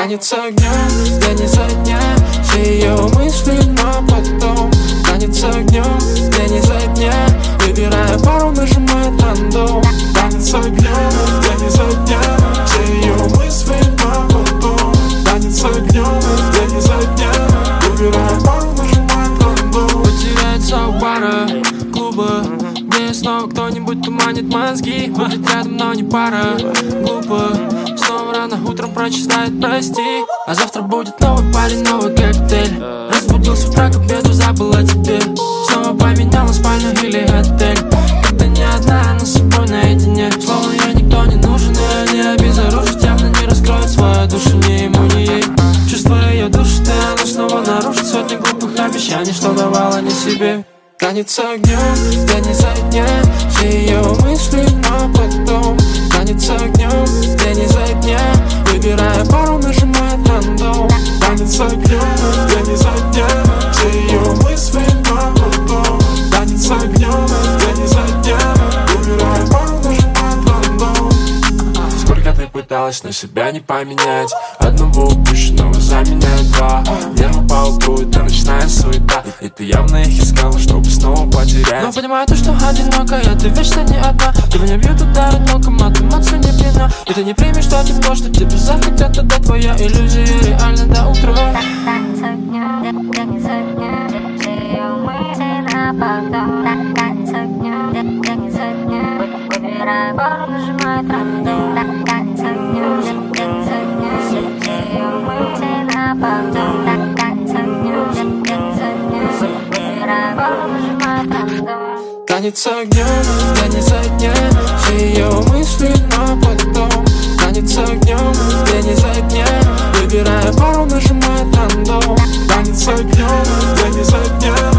Танец огнем, день изо дня, все ее мысли, но потом. Танец огнем, день изо дня, выбирая пару, нажимает рандом. Танец огнем, день изо дня, все ее мысли, но потом. Танец огнем, день изо дня, выбирая пару, нажимает рандом. Потеряется у бара, клуба, где снова кто-нибудь туманит мозги. Будет рядом, но не пара, глупо. Снова рано утром прочитает прости. А завтра будет новый парень, новый коктейль. Разбудился в утра, к обеду забыл о тебе. Снова поменяла спальню или отель. Когда не одна, но с собой наедине. Словно ей никто не нужен, и они обезоружат. Явно не раскроет свою душу ни ему, ни ей. Чувство ее душит, и она снова нарушит сотни глупых обещаний, что давала не себе. Танец огнем, день изо дня, все ее мысли, но потом. Танец огнем, день изо дня, выбирая пару, нажимает рандом. Танец огнем, день изо дня, все ее мысли, но потом. Танец огнем, день изо дня, выбирая пару, нажимает рандом. Сколько ты пыталась, но себя не поменять. Одного упущенного заменяют два. Нервы по утру, это ночная суета. И ты явно их искала, чтобы снова потерять. Но понимаю то, что одинокая, ты вечно не одна. Тебя не бьют удары током, от эмоций не пьяна. И ты не примешь то тепло, что тебе захотят, тогда твоя иллюзия реально до утра. Танец огнем, день изо дня, все ее мысли на потом. Танец огнем, день изо дня, выбирая пару, нажимает рандом. Танец огнем, день изо дня, все ее мысли на потом. Танец огнем, день изо дня, выбирая пару, нажимает рандом. Танец огнем, день изо дня, все ее мысли, но потом. Танец огнем, день изо дня, выбирая пару, нажимает рандом. Танец огнем, день изо дня.